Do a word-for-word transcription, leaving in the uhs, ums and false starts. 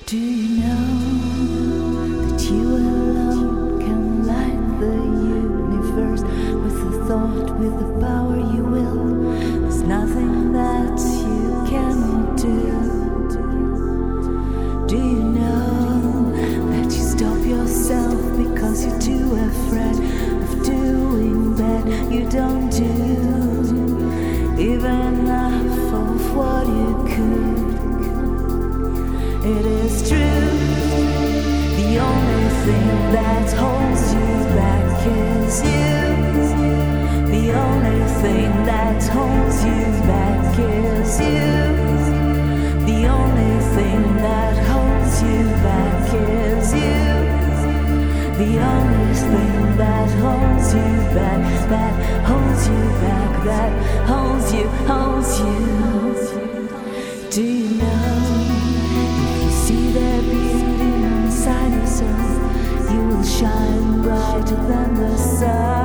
Do you know that you alone can light the universe with a thought, with the power you will? There's nothing that you cannot do. Do you know that you stop yourself because you're too afraid of doing bad? You don't do even enough of what you could. It is true, the only thing that holds you back is you. The only thing that holds you back is you. The only thing that holds you back is you. The only thing that holds you back, that holds you back, that holds you, holds you. Do you know? See the beauty inside your soul, you will shine brighter than the sun.